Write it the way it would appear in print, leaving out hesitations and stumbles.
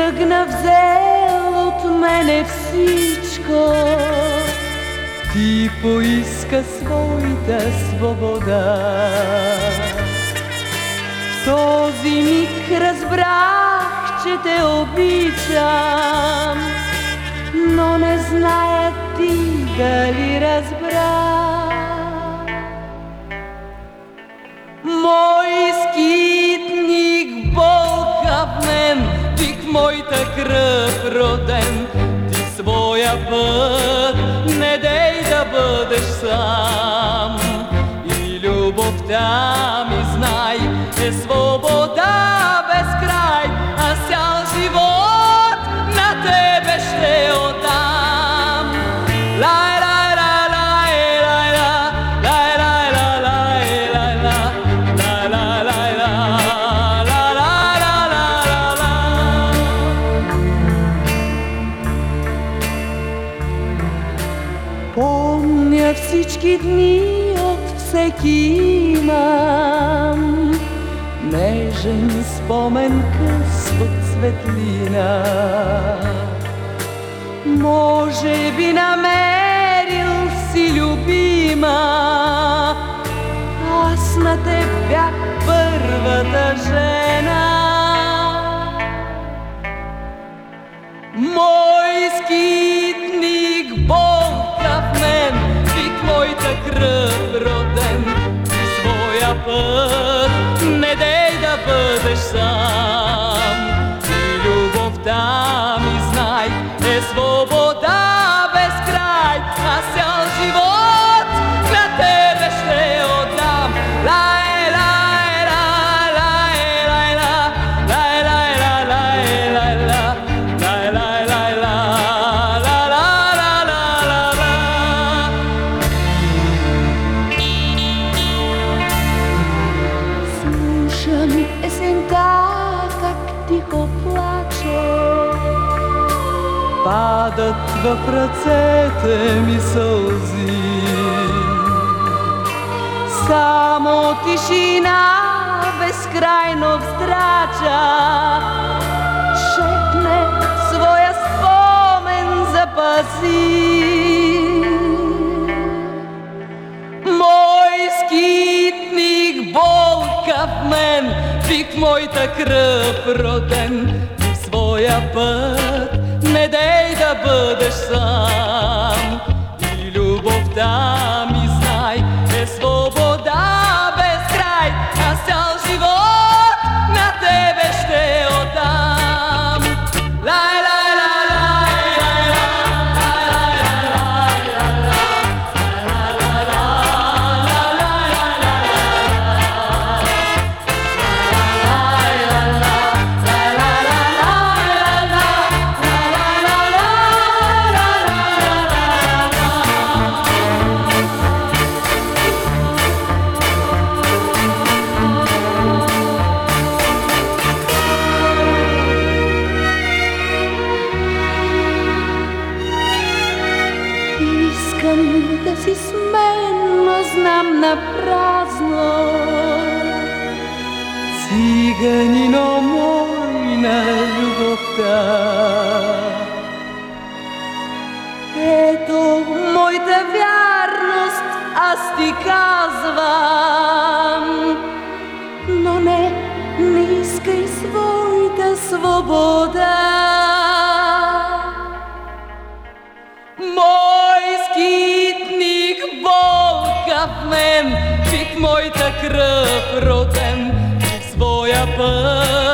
тръгна, взел от мене всичко. Ти поиска своята свобода. В този миг разбрах, че те обичам, но не зная ти дали разбра. Мой скитник, болка в мен, ти в моята кръв роден. Ти своя път не дей да бъдеш сам. И любовта ми, знай, е свобода без край. Аз цял живот на тебе ще отдам. Лай, лай, лай, лай, лай, лай, лай, лай, лай, лай, лай, лай, лай, лай. Помня всички дни, от всеки имам нежен спомен, къс от светлина. Може би намерил си любима, аз на теб бях първата жена. Мой скитник, болка в мен, ти в моята кръв роден. Ти своя път не дей да бъдеш сам. И любовта ми, знай, е свобода без край. Аз цял живот на тебе ще отдам. Лай, лай, лай, лай, лай, лай, лай, лай, лай, лай, лай, лай, лай, лай. Слушам есента как тихо плаче, падат в ръцете ми сълзи. Само тишина безкрайно вздрача, шепне своя спомен запази. Мой скитник, болка в мен, ти в моята кръв роден. Ти в своя път не дей да бъдеш сам. И любовта ми, знай, е свобода без край. Аз цял живот на тебе ще отдам. Лай, лай, лай, лай, лай, да си с мен, но знам напразно. Циганино мой на любовта, ето моята вярност, аз ти казвам. Но не искай своята свобода. Мой скитник, болка в мен, ти в моята кръв роден. Ти в своя път